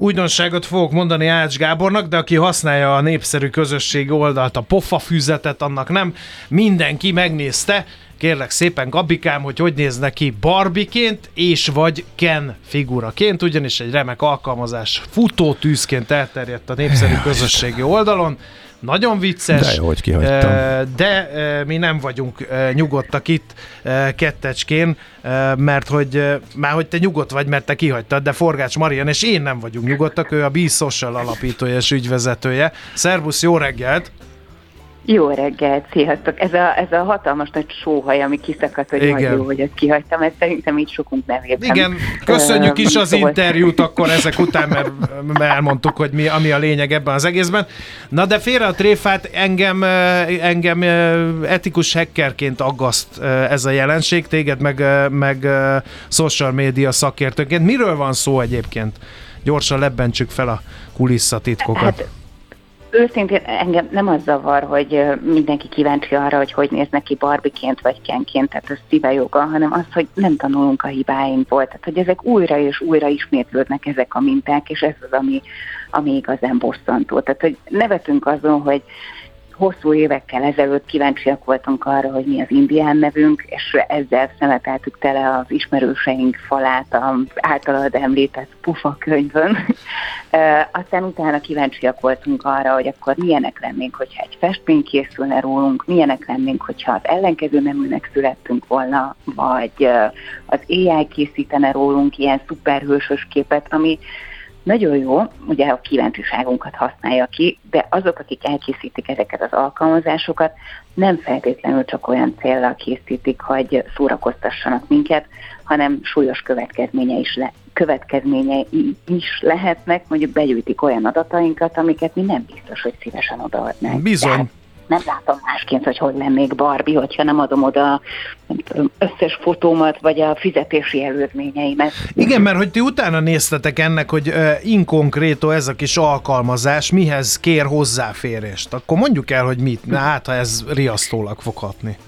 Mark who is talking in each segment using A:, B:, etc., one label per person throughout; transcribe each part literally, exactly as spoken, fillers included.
A: újdonságot fogok mondani Ács Gábornak, de aki használja a népszerű közösségi oldalt, a pofafüzetet, annak nem mindenki megnézte. Kérlek szépen, Gabikám, hogy hogy néz neki Barbie-ként és vagy Ken figuraként, ugyanis egy remek alkalmazás futótűzként elterjedt a népszerű közösségi oldalon. Nagyon vicces,
B: de, hogy kihagytam.
A: de mi nem vagyunk nyugodtak itt kettecskén, mert hogy már hogy te nyugodt vagy, mert te kihagytad, de Forgács Marian és én nem vagyunk nyugodtak, ő a Be Social alapítója és ügyvezetője. Szervusz, jó reggelt!
C: Jó reggelt, sziasztok! Ez a, ez a hatalmas nagy sóhaj, ami kiszakadt, hogy majd jó, hogy ezt kihagytam, ezt szerintem így sokunk nem értem.
A: Igen, köszönjük is az interjút akkor ezek után, mert elmondtuk, hogy mi, ami a lényeg ebben az egészben. Na de félre a tréfát, engem, engem etikus hackerként aggaszt ez a jelenség, téged meg, meg social media szakértőként. Miről van szó egyébként? Gyorsan lebbentsük fel a kulisszatitkokat. Hát,
C: őszintén engem nem az zavar, hogy mindenki kíváncsi arra, hogy hogy néz neki Barbie-ként vagy Kenként, tehát ez szíve joga, hanem az, hogy nem tanulunk a hibáinkból, tehát hogy ezek újra és újra ismétlődnek ezek a minták, és ez az, ami, ami igazán bosszantó. Tehát, hogy nevetünk azon, hogy hosszú évekkel ezelőtt kíváncsiak voltunk arra, hogy mi az indián nevünk, és ezzel szemeteltük tele az ismerőseink falát az általad említett pufa könyvön. E, aztán utána kíváncsiak voltunk arra, hogy akkor milyenek lennénk, hogyha egy festmény készülne rólunk, milyenek lennénk, hogyha az ellenkező neműnek születtünk volna, vagy az á i készítene rólunk ilyen szuperhősös képet, ami nagyon jó, ugye a kíváncsiságunkat használja ki, de azok, akik elkészítik ezeket az alkalmazásokat, nem feltétlenül csak olyan céllal készítik, hogy szórakoztassanak minket, hanem súlyos következménye is, le, következménye is lehetnek, mondjuk begyűjtik olyan adatainkat, amiket mi nem biztos, hogy szívesen odaadnánk.
A: Bizony.
C: Tehát nem látom másként, hogy hogy lennék Barbie, hogyha nem adom oda nem tudom, összes fotómat, vagy a fizetési előzményeimet.
A: Igen, mert hogy ti utána néztetek ennek, hogy uh, inkonkréto ez a kis alkalmazás, mihez kér hozzáférést. Akkor mondjuk el, hogy mit, hát ha ez riasztólag fog hatni.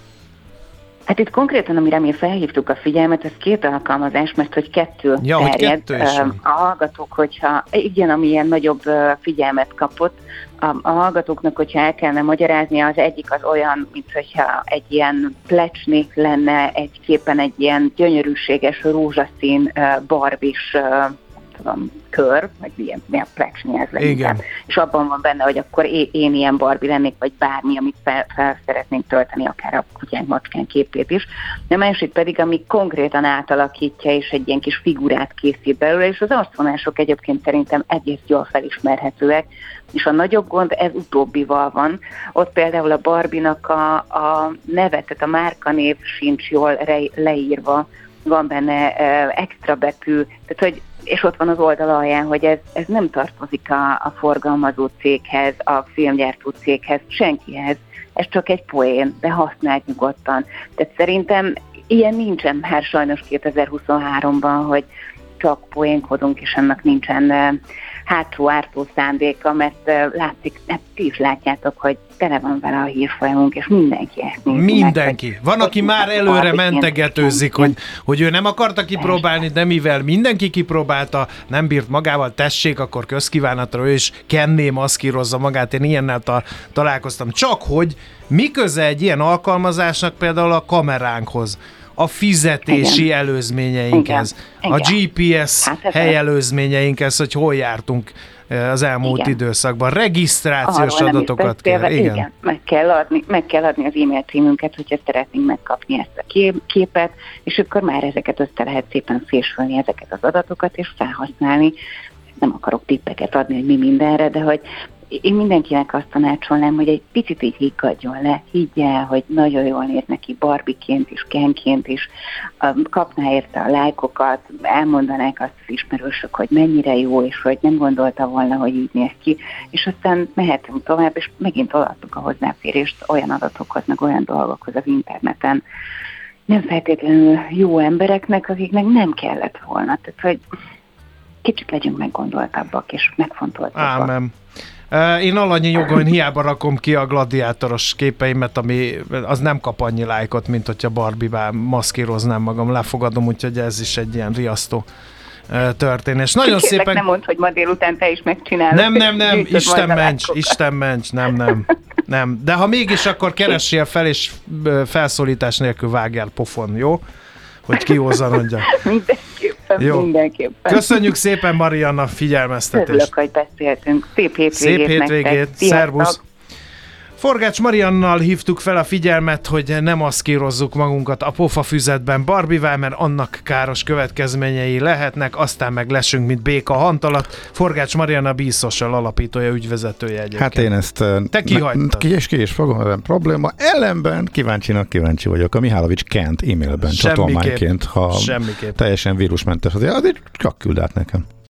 C: Hát itt konkrétan, amire mi felhívtuk a figyelmet, ez két alkalmazás, mert hogy kettő
A: ja,
C: terjed.
A: Hogy kettő is
C: a hallgatók, hogyha igen, ami ilyen nagyobb figyelmet kapott, a, a hallgatóknak, hogyha el kellene magyarázni, az egyik az olyan, mint hogyha egy ilyen plecsni lenne egy képen egy ilyen gyönyörűséges rózsaszín barbis tudom, kör, vagy milyen, milyen plecsni ez lenne. És abban van benne, hogy akkor én, én ilyen Barbie lennék, vagy bármi, amit fel, fel szeretnénk tölteni, akár a kutyánk, macskán képét is. A másik pedig, ami konkrétan átalakítja, és egy ilyen kis figurát készít belőle, és az arcvonások egyébként szerintem egész jól felismerhetőek, és a nagyobb gond ez utóbbival van. Ott például a Barbie-nak a, a neve, tehát a márkanév sincs jól re, leírva, van benne uh, extra betű, tehát hogy és ott van az oldal alján, hogy ez, ez nem tartozik a, a forgalmazó céghez, a filmgyártó céghez, senkihez. Ez csak egy poén, de használt nyugodtan. Tehát szerintem ilyen nincsen már sajnos kétezer-huszonháromban, hogy csak poénkodunk, és ennek nincsen uh, hátsó ártó szándéka, mert uh, látszik, hát ti is látjátok, hogy tele van vele a hírfolyamunk, és mindenki ezt nézi.
A: Mindenki.
C: Meg,
A: van, aki már előre mentegetőzik, hogy, hogy ő nem akarta kipróbálni, de mivel mindenki kipróbálta, nem bírt magával, tessék, akkor közkívánatra ő is Kenné maszkírozza magát. Én ilyennel ta- találkoztam. Csak hogy mi köze egy ilyen alkalmazásnak például a kameránkhoz, a fizetési igen. előzményeinkhez, igen. a gé pé es hát helyelőzményeinkhez, hogy hol jártunk az elmúlt igen. időszakban. Regisztrációs arról adatokat kell.
C: Igen. igen. Meg, kell adni, meg kell adni az e-mail címünket, hogyha szeretnénk megkapni ezt a képet, és akkor már ezeket össze lehet szépen fésülni, ezeket az adatokat, és felhasználni. Nem akarok tippeket adni, hogy mi mindenre, de hogy én mindenkinek azt tanácsolnám, hogy egy picit így higgadjon le, higgye el, hogy nagyon jól néz neki Barbie-ként is, Kenként is, kapná érte a lájkokat, elmondanák azt az ismerősök, hogy mennyire jó, és hogy nem gondolta volna, hogy így néz ki, és aztán mehetünk tovább, és megint odaadtuk a hozzáférést olyan adatokhoz, meg olyan dolgokhoz az interneten, nem feltétlenül jó embereknek, akiknek nem kellett volna. Tehát, hogy kicsit legyünk meggondoltabbak, és megfontoltabbak.
A: Ámen. Én alanyi jogon hiába rakom ki a gladiátoros képeimet, ami az nem kap annyi lájkot, mint hogyha Barbie-bá maszkíroznám magam, lefogadom, úgyhogy ez is egy ilyen riasztó történés. Nagyon
C: Kérlek,
A: szépen...
C: nem mondd, hogy ma délután te is megcsinálod.
A: Nem, nem, nem, Isten ments, Isten ments, nem, nem. Nem, de ha mégis, akkor keressél fel, és felszólítás nélkül vágjál pofon, jó? Hogy kihozzanodja.
C: Mindenképpen, jó. Mindenképpen.
A: Köszönjük szépen, Marianna, figyelmeztetést.
C: Örülök, hogy beszéltünk. Szép hétvégét.
A: Szép hétvégét, szervusz. Forgács Mariannal hívtuk fel a figyelmet, hogy ne maszkírozzuk magunkat a pofafüzetben Barbival, mert annak káros következményei lehetnek, aztán meg lesünk, mint béka hantalat. Forgács Marianna Be-Social alapítója, ügyvezetője egyébként.
B: Hát én ezt
A: Te kihagytad.
B: Ki és ki is fogom, ebben probléma. Ellenben kíváncsinak kíváncsi vagyok. A Mihálovics Kent e-mailben csatolmányként, ha
A: semmiképp.
B: teljesen vírusmentes, azért, azért csak küld át nekem.